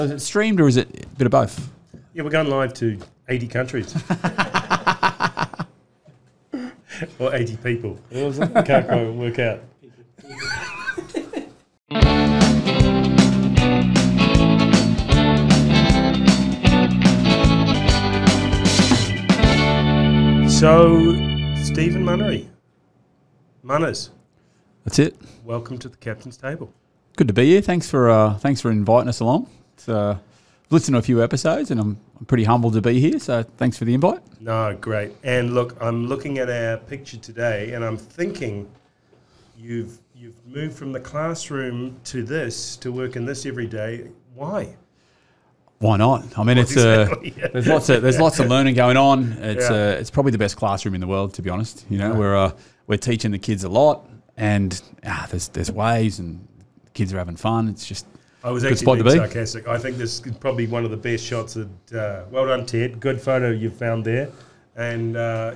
Is it streamed or is it a bit of both? Yeah, we're going live to 80 countries. Or 80 people. Can't quite work out. So, Stephen Munnery. Munners. That's it. Welcome to the captain's table. Good to be here. Thanks for inviting us along. It's, listened to a few episodes, and I'm pretty humbled to be here. So thanks for the invite. No, great. And look, I'm looking at our picture today, and I'm thinking you've moved from the classroom to this, to work in this every day. Why? Why not? I mean, it's exactly, yeah. there's lots of learning going on. It's probably the best classroom in the world, to be honest. You know, we're teaching the kids a lot, and there's waves, and the kids are having fun. It's just I was a good actually spot to being be. sarcastic. I think this is probably one of the best shots. Well done, Ted. Good photo you've found there. And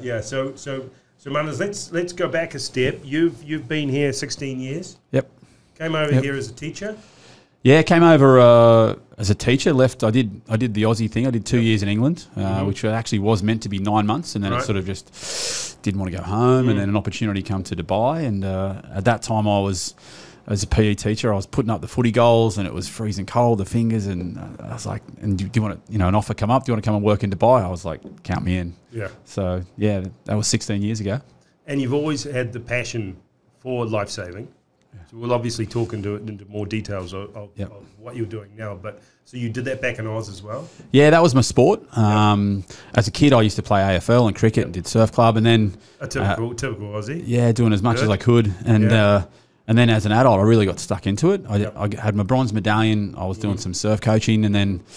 so Munners, let's go back a step. You've been here 16 years. Yep. Came over here as a teacher. Yeah, came over as a teacher. Left. I did the Aussie thing. I did 2 years in England, which actually was meant to be 9 months, and then it sort of just didn't want to go home. And then an opportunity come to Dubai, and at that time I was, as a PE teacher, I was putting up the footy goals, and it was freezing cold, the fingers, and I was like, "And do you want to, an offer come up? Do you want to come and work in Dubai?" I was like, "Count me in." Yeah. So yeah, that was 16 years ago. And you've always had the passion for life saving. So we'll obviously talk into more details of what you're doing now. But so you did that back in Oz as well? Yeah, that was my sport. As a kid, I used to play AFL and cricket and did surf club, and then a typical Aussie. Yeah, doing as much as I could, and then as an adult, I really got stuck into it. I had my bronze medallion. I was doing some surf coaching, and then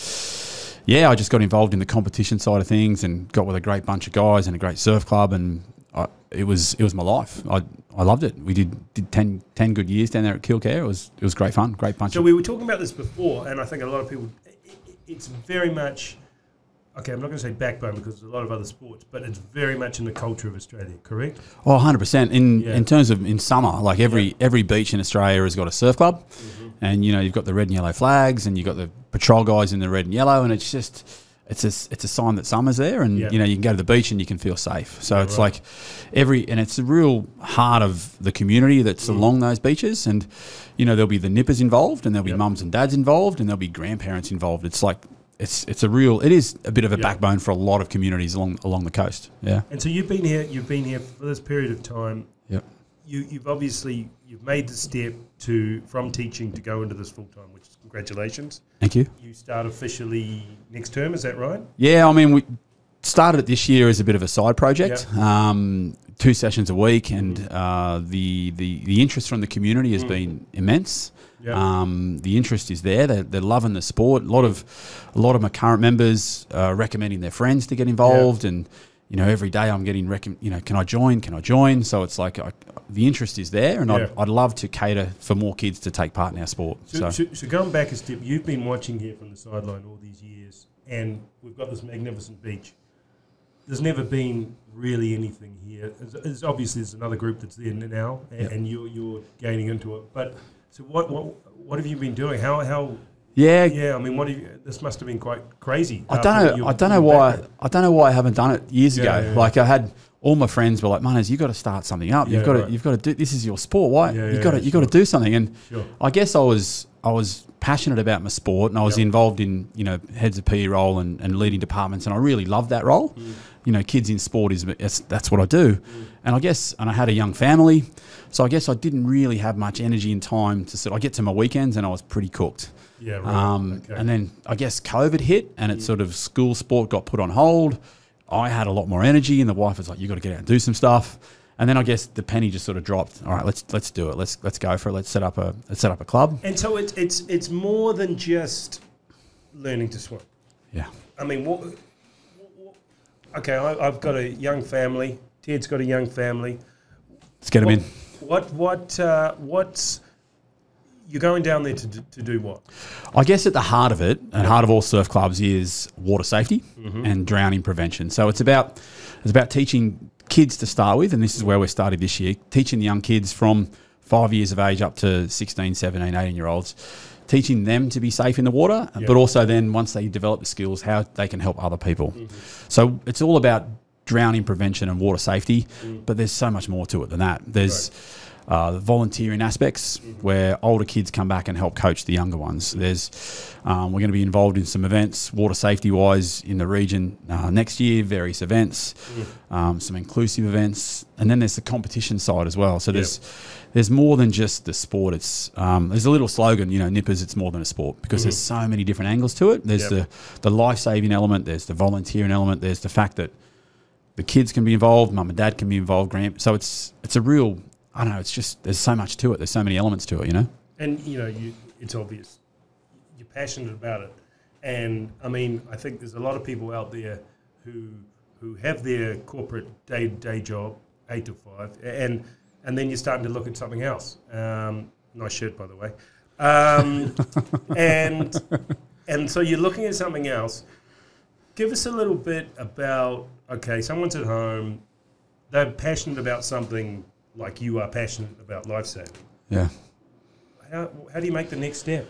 I just got involved in the competition side of things and got with a great bunch of guys and a great surf club, and it was my life. I loved it. We did 10 good years down there at Kilcare. It was great fun, great bunch. So we were talking about this before, and I think a lot of people, it's very much, okay, I'm not going to say backbone because there's a lot of other sports, but it's very much in the culture of Australia, correct? Oh, 100%. In terms of in summer, like every beach in Australia has got a surf club, and you've got the red and yellow flags, and you've got the patrol guys in the red and yellow, and it's just it's a sign that summer's there, and you can go to the beach and you can feel safe. So it's like and it's the real heart of the community that's along those beaches, and there'll be the nippers involved, and there'll be mums and dads involved, and there'll be grandparents involved. It's like it is a bit of a backbone for a lot of communities along the coast. Yeah. And so you've been here for this period of time. Yep. You've made the step from teaching to go into this full time, which is congratulations. Thank you. You start officially next term, is that right? Yeah, I mean we started it this year as a bit of a side project, 2 sessions a week, and the interest from the community has been immense. The interest is there. They're loving the sport. A lot of my current members are recommending their friends to get involved, and every day I'm getting can I join? So it's like the interest is there, and I'd love to cater for more kids to take part in our sport. So going back a step, you've been watching here from the sideline all these years, and we've got this magnificent beach. There's never been really anything here. Obviously there's another group that's there now, and you're gaining into it. But so what have you been doing? How? Yeah. I mean, this must have been quite crazy. I don't know why I haven't done it years ago. Yeah. Like I had all my friends were like, "Munners, you've got to start something up. You've got to do. This is your sport. Why? You've got to do something." And I guess I was passionate about my sport, and I was involved in heads of PE role and leading departments, and I really loved that role. Kids in sport that's what I do, and I had a young family, so I guess I didn't really have much energy and time to I get to my weekends and I was pretty cooked. Yeah, right. And then I guess COVID hit, and it sort of school sport got put on hold. I had a lot more energy, and the wife was like, "You got to get out and do some stuff." And then I guess the penny just sort of dropped. All right, let's do it. Let's go for it. Let's set up a club. And so it's more than just learning to swim. Yeah. I mean, okay, I've got a young family. Ted's got a young family. Let's get him in. What's you're going down there to do what? I guess at the heart of it, and heart of all surf clubs, is water safety and drowning prevention. So it's about teaching kids to start with, and this is where we started this year, teaching the young kids from 5 years of age up to 16, 17, 18-year-olds teaching them to be safe in the water, Yeah. but also then once they develop the skills, how they can help other people. So it's all about drowning prevention and water safety, but there's so much more to it than that. There's volunteering aspects where older kids come back and help coach the younger ones. There's we're going to be involved in some events, water safety wise, in the region next year, various events, some inclusive events, and then there's the competition side as well. So there's more than just the sport. It's there's a little slogan, you know, Nippers, it's more than a sport, because there's so many different angles to it. There's the life-saving element, there's the volunteering element, there's the fact that the kids can be involved, mum and dad can be involved, so it's a real, I don't know, it's just, there's so much to it, there's so many elements to it, you know. And, you know, it's obvious. You're passionate about it. And, I mean, I think there's a lot of people out there who have their corporate day job, 8 to 5, and then you're starting to look at something else. Nice shirt, by the way. And so you're looking at something else. Give us a little bit about, okay, someone's at home, they're passionate about something like you are passionate about life-saving. Yeah. How do you make the next step?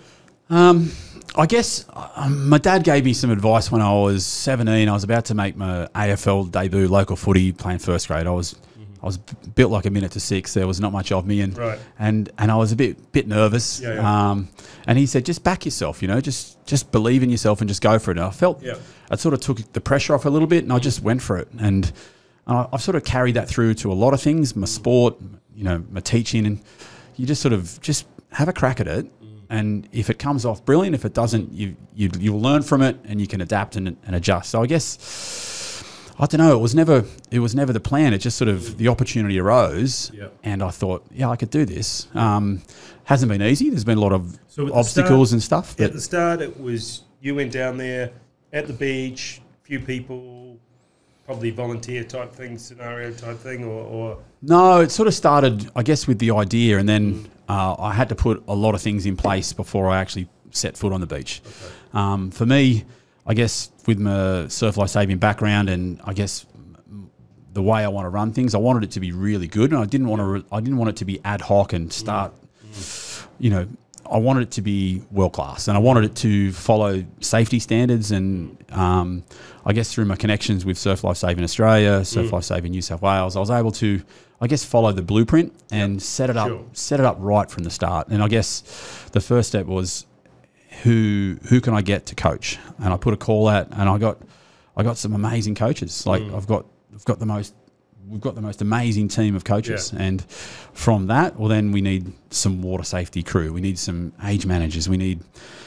I guess my dad gave me some advice when I was 17. I was about to make my AFL debut, local footy, playing first grade. I was built like a minute to 6. There was not much of me, and I was a bit nervous. And he said, just back yourself, you know, just believe in yourself and just go for it. And I felt I sort of took the pressure off a little bit, and I just went for it. And I've sort of carried that through to a lot of things, my sport, you know, my teaching, and you just sort of just have a crack at it. And if it comes off brilliant, if it doesn't, you'll learn from it, and you can adapt and adjust. So I guess, I don't know, it was never the plan. It just sort of, the opportunity arose, and I thought, I could do this. Hasn't been easy. There's been a lot of obstacles and stuff. At the start, it was, you went down there at the beach, few people, probably volunteer type thing, scenario type thing, or? No, it sort of started, I guess, with the idea, and then I had to put a lot of things in place before I actually set foot on the beach. Okay. For me, I guess with my surf life saving background, and I guess the way I want to run things, I wanted it to be really good, and I didn't want it to be ad hoc and start, you know, I wanted it to be world class, and I wanted it to follow safety standards. And I guess through my connections with Surf Life Saving Australia, Surf Life Saving New South Wales, I was able to, I guess, follow the blueprint and set it up right from the start. And I guess the first step was, who can I get to coach? And I put a call out, and I got some amazing coaches. Like we've got the most amazing team of coaches, and from that, well, then we need some water safety crew. We need some age managers. We need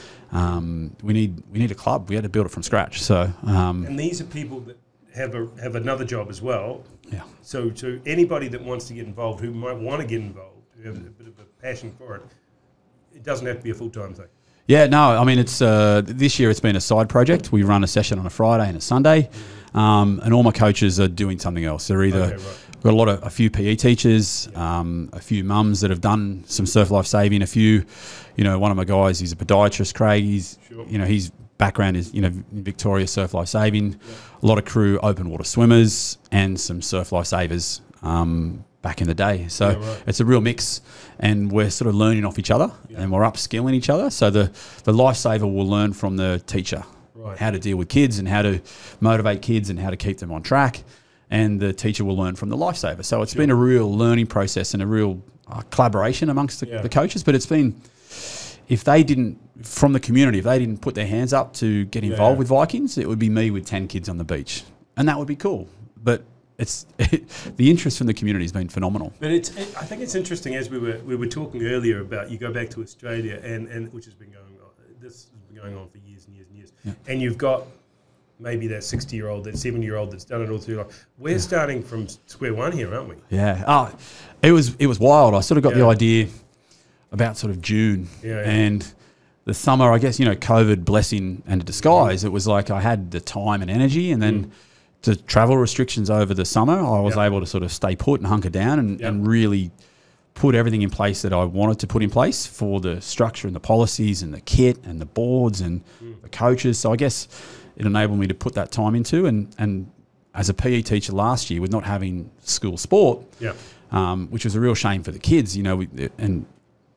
a club. We had to build it from scratch. So and these are people that have another job as well. Yeah. So anybody that wants to get involved, who might want to get involved, who have a bit of a passion for it, it doesn't have to be a full-time thing. Yeah, no, I mean, it's this year it's been a side project. We run a session on a Friday and a Sunday, and all my coaches are doing something else. They're either got a few PE teachers, a few mums that have done some surf life saving, a few, you know, one of my guys, he's a podiatrist, Craig. He's, you know, his background is, you know, in Victoria surf life saving. A lot of crew open water swimmers and some surf life savers. Back in the day. So it's a real mix, and we're sort of learning off each other, and we're upskilling each other. So the lifesaver will learn from the teacher how to deal with kids and how to motivate kids and how to keep them on track, and the teacher will learn from the lifesaver. So it's been a real learning process and a real collaboration amongst the coaches. But it's been, if they didn't, from the community, if they didn't put their hands up to get involved with Vikings, it would be me with 10 kids on the beach, and that would be cool. But the interest from the community has been phenomenal. But I think it's interesting, as we were talking earlier about, you go back to Australia, and which has been going on. This has been going on for years and years and years. Yeah. And you've got maybe that 60-year-old, that 70-year-old that's done it all through life. We're starting from square one here, aren't we? Yeah. It was wild. I sort of got the idea about sort of June, and the summer. I guess, you know, COVID, blessing and a disguise. It was like I had the time and energy, and then. The travel restrictions over the summer, I was able to sort of stay put and hunker down and really put everything in place that I wanted to put in place for the structure and the policies and the kit and the boards and the coaches. So I guess it enabled me to put that time into, and as a PE teacher last year, with not having school sport, which was a real shame for the kids, you know, and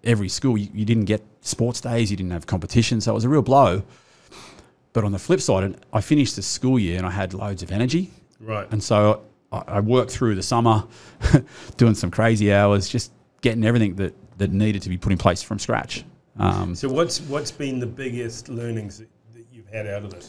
every school, you didn't get sports days, you didn't have competition, so it was a real blow. But on the flip side, I finished the school year and I had loads of energy. Right. And so I worked through the summer, doing some crazy hours, just getting everything that needed to be put in place from scratch. So what's been the biggest learnings that you've had out of this?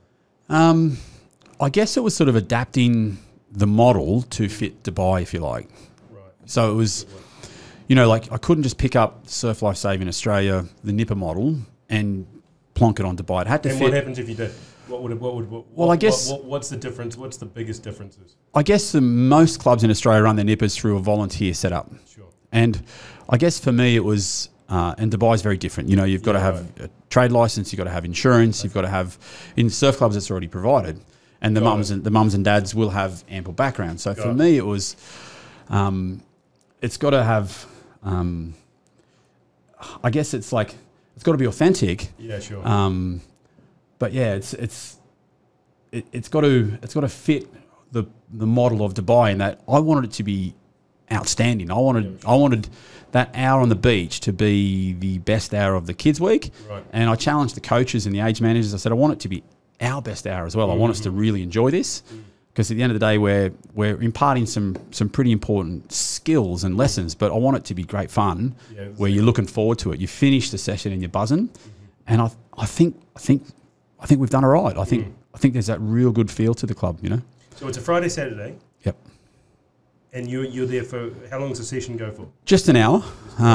I guess it was sort of adapting the model to fit Dubai, if you like. Right. So it was, like I couldn't just pick up Surf Life Saving Australia, the Nipper model, and plonk it on Dubai. It had to fit. What happens if you did? I guess what's the difference? What's the biggest differences? I guess most clubs in Australia run their nippers through a volunteer setup. Sure. And I guess for me it was, and Dubai's very different. You've got to have a trade license, you've got to have insurance, you've got to have, in surf clubs it's already provided. And the mums and dads will have ample background. So for me it was, it's got to have, I guess it's like, it's got to be authentic. Yeah, sure. But yeah, it's got to fit the model of Dubai in that I wanted it to be outstanding. I wanted that hour on the beach to be the best hour of the kids' week. Right. And I challenged the coaches and the age managers. I said, I want it to be our best hour as well. I want us to really enjoy this. Because at the end of the day, we're imparting some pretty important skills and lessons, but I want it to be great fun, where you're looking forward to it. You finish the session and you're buzzing, and I think we've done all right. I think there's that real good feel to the club, So it's a Friday, Saturday. Yep. And you're there for, how long does the session go for? Just an hour.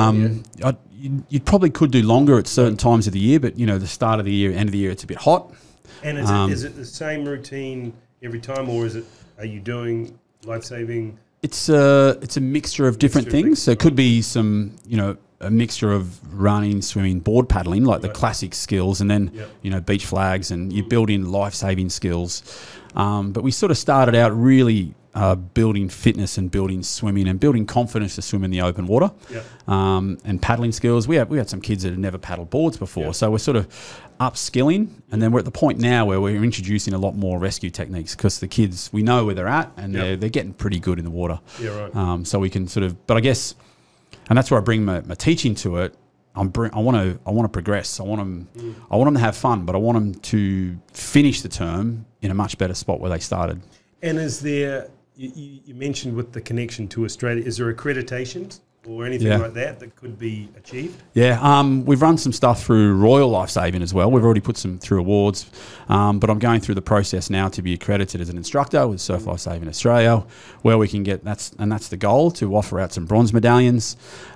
You probably could do longer at certain times of the year, but the start of the year, end of the year, it's a bit hot. And is it the same routine every time, or are you doing life-saving? It's a mixture of different things. So it could be some, a mixture of running, swimming, board paddling, like the classic skills, and then, beach flags, and you build in life-saving skills. But we sort of started out really building fitness and building swimming and building confidence to swim in the open water, and paddling skills. We had some kids that had never paddled boards before, so we're sort of upskilling, and then we're at the point now where we're introducing a lot more rescue techniques, because the kids, we know where they're at, and they're getting pretty good in the water. Yeah, right. So we can sort of, but I guess, and that's where I bring my teaching to it. I want to progress. I want them to have fun, but I want them to finish the term in a much better spot where they started. And is there, you mentioned with the connection to Australia, is there accreditations or anything like that could be achieved? Yeah, we've run some stuff through Royal Lifesaving as well. We've already put some through awards, but I'm going through the process now to be accredited as an instructor with Surf Lifesaving Australia, where we can get, that's the goal, to offer out some bronze medallions.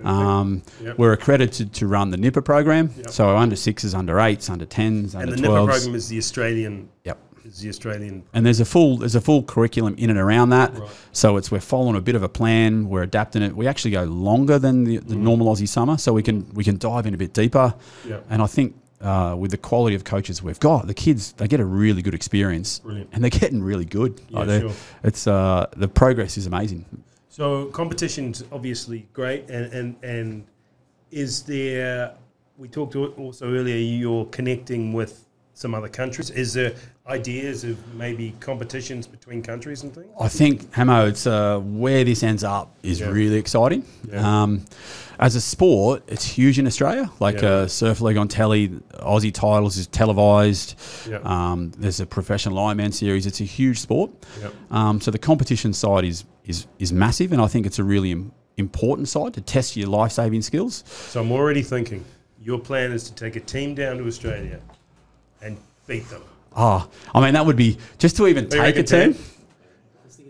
We're accredited to run the Nipper program, so under 6s, under 8s, under 10s, under 12s. And the Nipper program is the Australian. Yep. And there's a full curriculum in and around that. Right. So we're following a bit of a plan. We're adapting it. We actually go longer than the normal Aussie summer, so we can dive in a bit deeper. Yep. And I think with the quality of coaches we've got, the kids, they get a really good experience. Brilliant. And they're getting really good. Yeah, sure. It's the progress is amazing. So competition's obviously great, and is there? We talked also earlier. You're connecting with some other countries. Is there ideas of maybe competitions between countries and things? I think, Hamo, it's where this ends up is really exciting. Yeah. As a sport, it's huge in Australia. Like Surf League on telly, Aussie titles is televised. Yeah. There's a professional Ironman series. It's a huge sport. Yeah. So the competition side is massive, and I think it's a really important side to test your life-saving skills. So I'm already thinking your plan is to take a team down to Australia and beat them. Oh, I mean, that would be, just to even take a team. I was thinking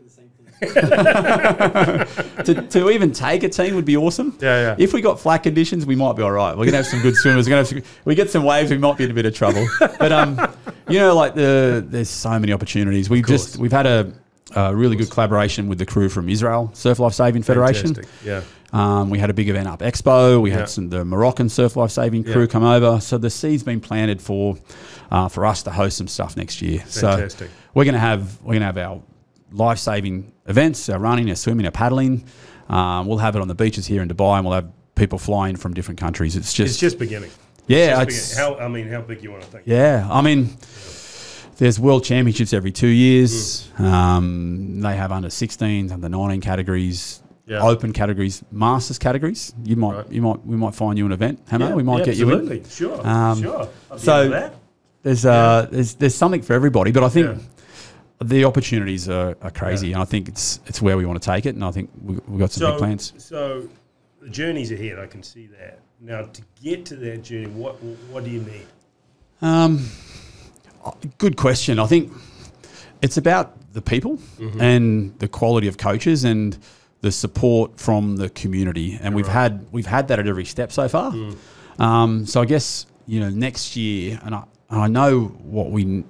the same thing. to even take a team would be awesome. Yeah. If we got flat conditions, we might be all right. We're going to have some good swimmers. We get some waves, we might be in a bit of trouble. But, there's so many opportunities. We've had a really good collaboration with the crew from Israel Surf Life Saving Federation. Fantastic. Yeah. We had a big event up Expo. We had the Moroccan Surf Life Saving crew come over. So the seed's been planted for us to host some stuff next year. Fantastic. So we're gonna have our life saving events, our running, our swimming, our paddling. We'll have it on the beaches here in Dubai, and we'll have people flying from different countries. It's just beginning. Yeah, how big you want to think? Yeah, I mean, there's world championships every 2 years. They have under 16s, under 19 categories. open categories, masters categories. We might find you an event, Hammer. We might get you in. Sure. So there's something for everybody, but I think the opportunities are crazy, and I think it's where we want to take it, and I think we've got some big plans. So the journey's ahead. I can see that. Now, to get to that journey, what do you need? Good question. I think it's about the people and the quality of coaches and the support from the community, and we've had that at every step so far. So I guess next year, and I know what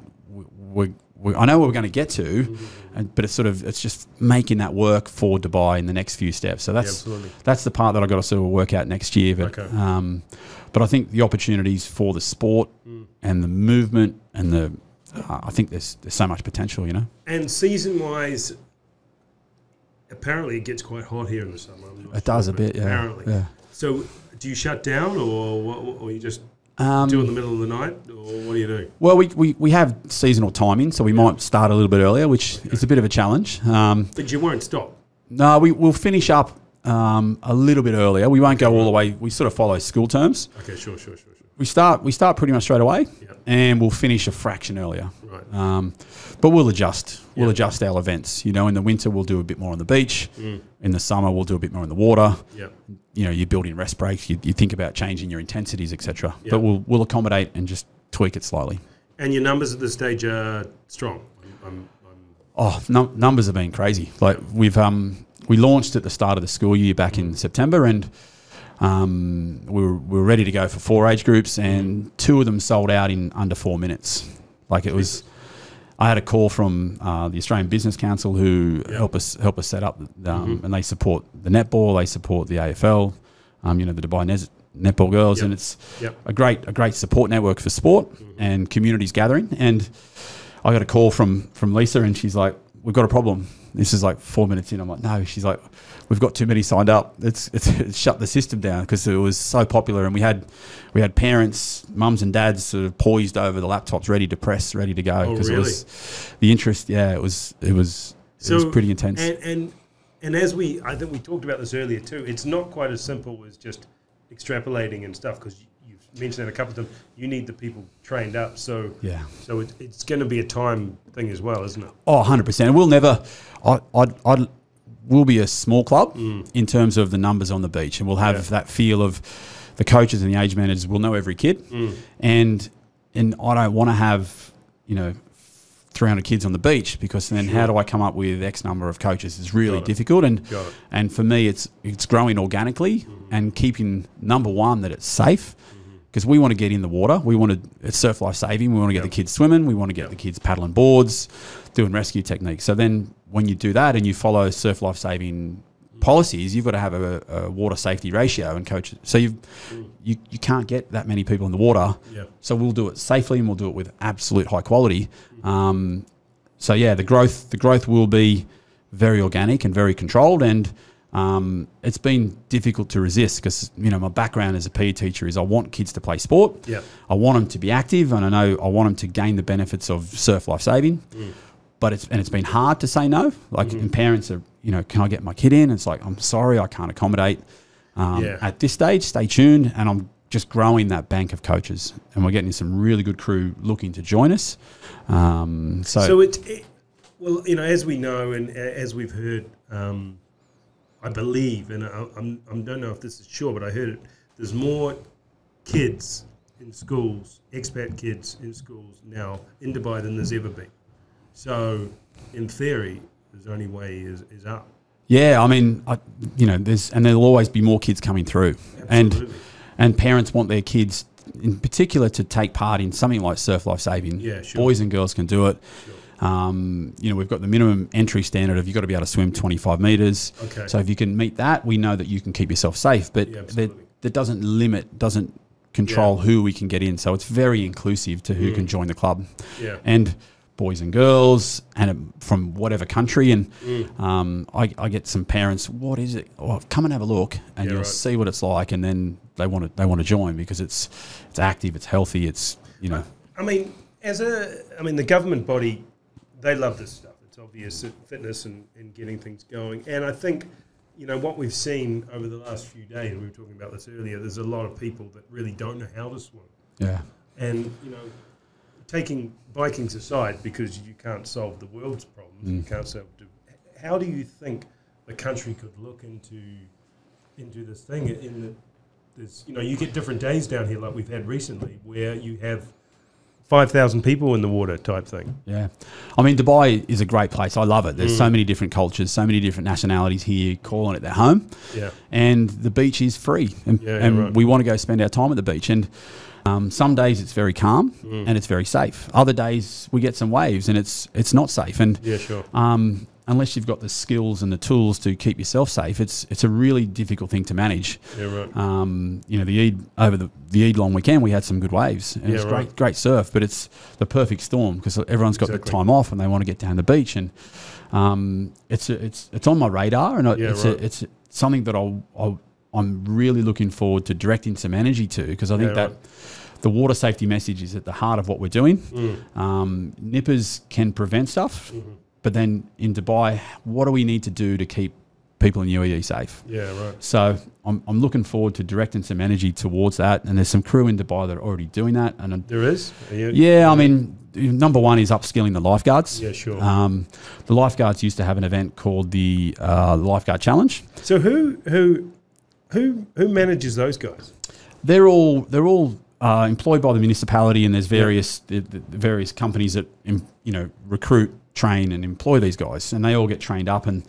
I know what we're going to get to, but it's just making that work for Dubai in the next few steps. So that's the part that I've got to sort of work out next year. But I think the opportunities for the sport and the movement and I think there's so much potential, And season-wise, apparently it gets quite hot here in the summer. It does a bit, yeah. Apparently. Yeah. So do you shut down or you just do it in the middle of the night, or what do you do? Well, we have seasonal timing, so we might start a little bit earlier, which is a bit of a challenge. But you won't stop? No, we'll finish up a little bit earlier. We won't go all the way. We sort of follow school terms. Okay, sure. We start pretty much straight away, and we'll finish a fraction earlier. Right. But we'll adjust. We'll adjust our events. In the winter we'll do a bit more on the beach. In the summer we'll do a bit more in the water. You build in rest breaks. You think about changing your intensities, etc. But we'll accommodate and just tweak it slightly. And your numbers at this stage are strong. Numbers have been crazy. Like we launched at the start of the school year back in September, and we were ready to go for 4 age groups, and 2 of them sold out in under 4 minutes. Like it was. I had a call from the Australian Business Council who help us set up, and they support the netball, they support the AFL, the Dubai Netball Girls, and it's a great support network for sport and communities gathering. And I got a call from Lisa, and she's like, "We've got a problem." This is like 4 minutes in. I'm like, "No." She's like, "We've got too many signed up. It's shut the system down because it was so popular, and we had parents, mums and dads sort of poised over the laptops, ready to press, ready to go because it was the interest. Yeah, it was pretty intense. And as I think we talked about this earlier too. It's not quite as simple as just extrapolating and stuff, because you've mentioned that a couple of times. You need the people trained up. So it's going to be a time thing as well, isn't it? Oh, 100%. We'll never. We'll be a small club in terms of the numbers on the beach, and we'll have that feel of the coaches and the age managers will know every kid, and I don't want to have 300 kids on the beach, because then how do I come up with X number of coaches? It's really difficult, and for me it's growing organically and keeping number one that it's safe, because we want to get in the water. It's surf life saving. We want to get the kids swimming. We want to get the kids paddling boards, doing rescue techniques. So then when you do that and you follow surf life saving policies, you've got to have a water safety ratio and coach. So you can't get that many people in the water. So we'll do it safely, and we'll do it with absolute high quality. The growth will be very organic and very controlled, and it's been difficult to resist, because my background as a PE teacher is I want kids to play sport. I want them to be active, and I want them to gain the benefits of surf life saving. But it's been hard to say no. And parents are, can I get my kid in? It's like, I'm sorry, I can't accommodate. At this stage, stay tuned, and I'm just growing that bank of coaches, and we're getting some really good crew looking to join us. As we know and as we've heard, I believe, and I don't know if this is sure, but I heard it. There's more kids in schools, expat kids in schools now in Dubai than there's ever been. So, in theory, the only way is up. Yeah, I mean, there'll always be more kids coming through, and parents want their kids, in particular, to take part in something like surf life saving. Boys and girls can do it. We've got the minimum entry standard of you've got to be able to swim 25 metres. So if you can meet that, we know that you can keep yourself safe. But that doesn't control who we can get in. So it's very inclusive to who can join the club. And boys and girls, and from whatever country. And I get some parents, what is it? Oh, come and have a look, and you'll see what it's like. And then they want to join, because it's active, it's healthy, it's I mean, the government body, they love this stuff. It's obvious, fitness and getting things going. And I think you know, what we've seen over the last few days, we were talking about this earlier, there's a lot of people that really don't know how to swim. Yeah. And, you know, taking Vikings aside, because you can't solve the world's problems, you can't solve. How do you think the country could look into this thing? In that there's, you know, you get different days down here, like we've had recently, where you have 5,000 people in the water type thing. Yeah. I mean, Dubai is a great place. I love it. There's so many different cultures, so many different nationalities here calling it their home. Yeah. And the beach is free. And, right. we want to go spend our time at the beach. And some days it's very calm and it's very safe. Other days we get some waves and it's not safe. And Yeah, sure. unless you've got the skills and the tools to keep yourself safe, it's a really difficult thing to manage. Yeah, right. You know, over the Eid long weekend, we had some good waves. And it's great surf, but it's the perfect storm because everyone's got the time off and they want to get down the beach. And it's on my radar, and it's something that I'm really looking forward to directing some energy to, because I think that the water safety message is at the heart of what we're doing. Nippers can prevent stuff. But then in Dubai, what do we need to do to keep people in UAE safe? Yeah, right. So I'm looking forward to directing some energy towards that. And there's some crew in Dubai that are already doing that. And there is? Yeah, I mean, number one is upskilling the lifeguards. Yeah, sure. The lifeguards used to have an event called the Lifeguard Challenge. So who manages those guys? They're all employed by the municipality, and there's various various companies that recruit, train and employ these guys, and they all get trained up. And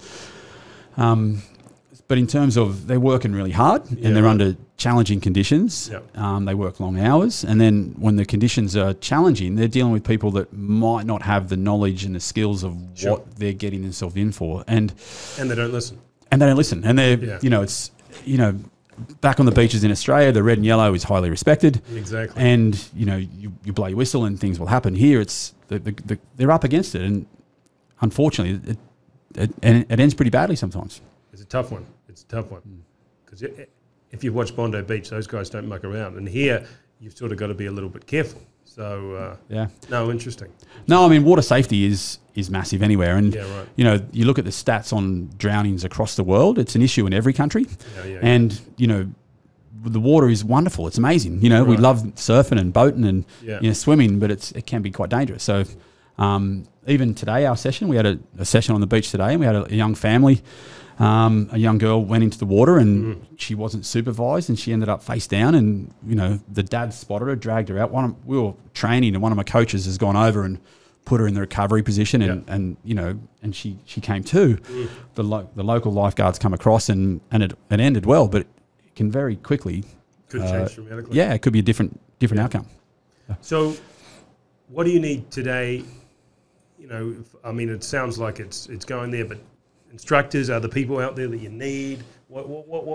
but in terms of, they're working really hard and they're under challenging conditions. They work long hours, and then when the conditions are challenging, they're dealing with people that might not have the knowledge and the skills of what they're getting themselves in for, and they don't listen. And they're back on the beaches in Australia, the red and yellow is highly respected. Exactly. And you blow your whistle and things will happen. Here it's they're up against it, and unfortunately it ends pretty badly sometimes. It's a tough one. Because if you watch Bondi Beach, those guys don't muck around, and here you've sort of got to be a little bit careful. So interesting. No, I mean, water safety is massive anywhere, and you look at the stats on drownings across the world. It's an issue in every country, and the water is wonderful. It's amazing. We love surfing and boating and swimming, but it can be quite dangerous. So even today, our session, we had a session on the beach today, and we had a young family. A young girl went into the water and she wasn't supervised, and she ended up face down, and the dad spotted her, dragged her out. We were training, and one of my coaches has gone over and put her in the recovery position, and she came to. The local lifeguards come across, and it ended well, but it can very quickly change dramatically. Yeah, it could be a different outcome. So what do you need today? I mean, it sounds like it's going there, but instructors are the people out there that you need. What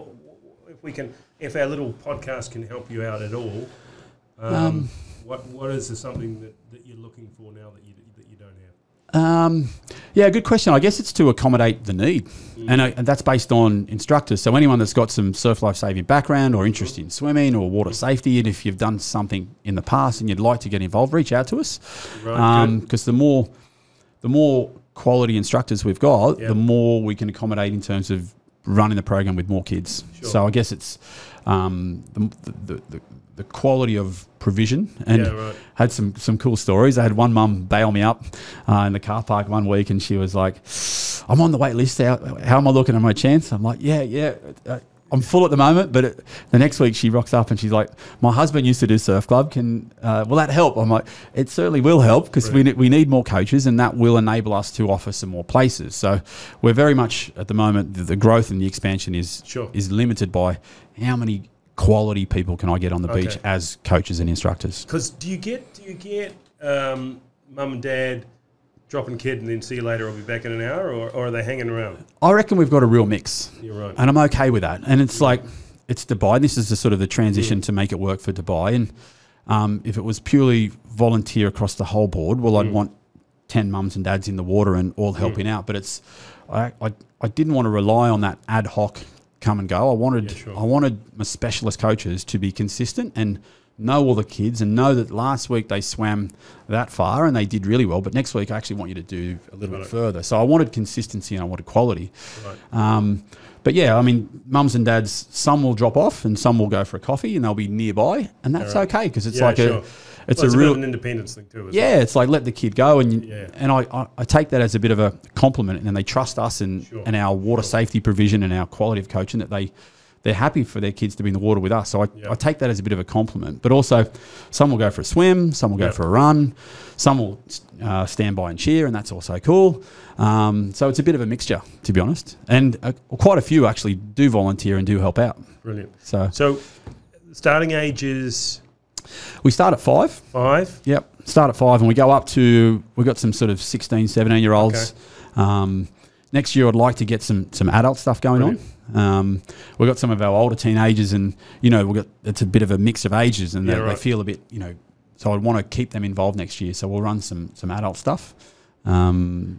if our little podcast can help you out at all? What is there something that you're looking for now that you don't have? Good question. I guess it's to accommodate the need, and that's based on instructors. So anyone that's got some surf life saving background or interest in swimming or water safety, and if you've done something in the past and you'd like to get involved, reach out to us. Because the more quality instructors we've got, the more we can accommodate in terms of running the program with more kids. Sure. So I guess it's the quality of provision, and had some cool stories. I had one mum bail me up in the car park one week, and she was like, "I'm on the wait list. How am I looking at my chance?" I'm like, "Yeah. I'm full at the moment," but the next week she rocks up and she's like, "My husband used to do surf club. Will that help?" I'm like, "It certainly will help, because we need more coaches, and that will enable us to offer some more places." So we're very much at the moment, the growth and the expansion is limited by how many quality people can I get on the beach as coaches and instructors. Because do you get mum and dad dropping kid and then see you later, I'll be back in an hour, or are they hanging around? I reckon we've got a real mix. You're right. And I'm okay with that. And it's like, it's Dubai. This is the sort of the transition to make it work for Dubai. And if it was purely volunteer across the whole board, well, I'd want 10 mums and dads in the water and all helping out. But I didn't want to rely on that ad hoc come and go. I wanted my specialist coaches to be consistent and know all the kids, and know that last week they swam that far and they did really well, but next week I actually want you to do a little bit further. So I wanted consistency and I wanted quality. Right. But yeah, I mean, mums and dads, some will drop off and some will go for a coffee and they'll be nearby, and that's okay because it's like it's a real an independence thing too. It's like let the kid go, and I take that as a bit of a compliment, and they trust us and our water safety provision and our quality of coaching, that they're happy for their kids to be in the water with us. So I take that as a bit of a compliment. But also, some will go for a swim, some will go for a run, some will stand by and cheer, and that's also cool. So it's a bit of a mixture, to be honest. And quite a few actually do volunteer and do help out. Brilliant. So starting age is? We start at 5. 5? Yep. Start at 5 and we go up to, we've got some sort of 16, 17-year-olds. Okay. Next year I'd like to get some adult stuff going on. We've got some of our older teenagers, and, it's a bit of a mix of ages, and they feel a bit, so I want to keep them involved next year. So we'll run some adult stuff. And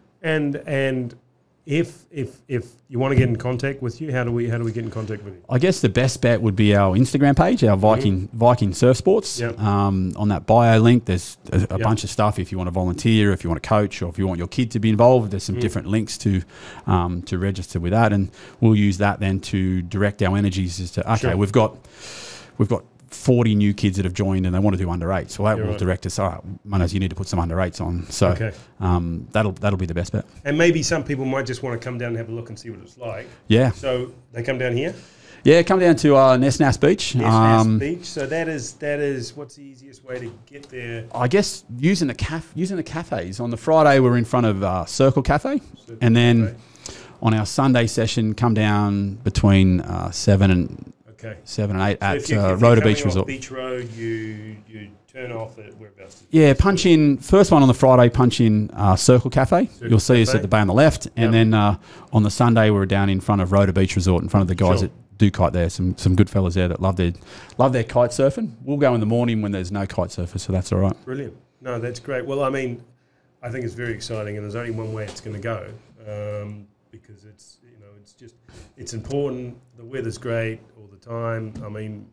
if you want to get in contact with you, how do we get in contact with you? I guess the best bet would be our Instagram page, our Viking Surf Sports. Yep. On that bio link, there's a bunch of stuff. If you want to volunteer, if you want to coach, or if you want your kid to be involved, there's some different links to register with that, and we'll use that then to direct our energies as to we've got 40 new kids that have joined and they want to do under 8s. So that will direct us, all right, Manos, you need to put some under 8s on. So that'll be the best bet. And maybe some people might just want to come down and have a look and see what it's like. Yeah. So they come down here? Yeah, come down to Nessnas Beach. Nessnas Beach. So that is what's the easiest way to get there? I guess using the cafes. On the Friday we're in front of Circle Cafe. And then on our Sunday session, come down between 7 and 8 at Rhoda Beach Resort. Beach Road, you turn off at whereabouts? Yeah, punch in, first one on the Friday, punch in Circle Cafe. You'll see us at the bay on the left. And then on the Sunday, we're down in front of Rhoda Beach Resort, in front of the guys that do kite there. Some good fellas there that love their kite surfing. We'll go in the morning when there's no kite surfers, so that's all right. Brilliant. No, that's great. Well, I mean, I think it's very exciting, and there's only one way it's going to go, because it's important. The weather's great all the time. I mean,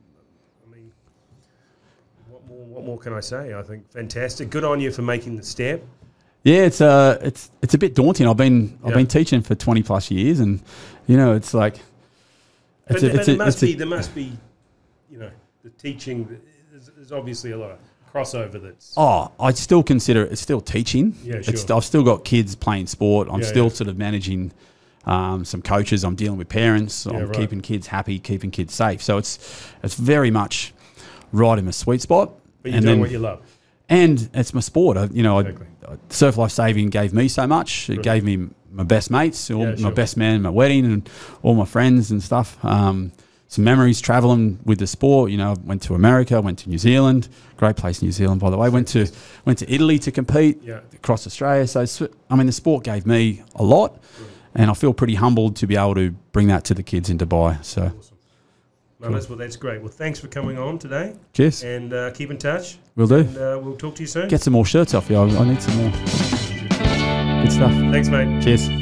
what more can I say? I think fantastic. Good on you for making the step. Yeah, it's a bit daunting. I've been teaching for 20 plus years, and it's like there must be the teaching. There's obviously a lot of crossover. I still consider it's still teaching. Yeah, sure. I've still got kids playing sport. I'm still sort of managing some coaches. I'm dealing with parents. I'm keeping kids happy, keeping kids safe. So it's very much right in the sweet spot. But you're doing what you love. And it's my sport. Surf Life Saving gave me so much. It gave me my best mates, my best man at my wedding, and all my friends and stuff. Some memories traveling with the sport. I went to America, went to New Zealand. Great place, New Zealand, by the way. Went to Italy to compete across Australia. So the sport gave me a lot, and I feel pretty humbled to be able to bring that to the kids in Dubai. So. Awesome. Well, that's great. Well, thanks for coming on today. Cheers. And keep in touch. Will do. And we'll talk to you soon. Get some more shirts off you. I need some more. Good stuff. Thanks, mate. Cheers.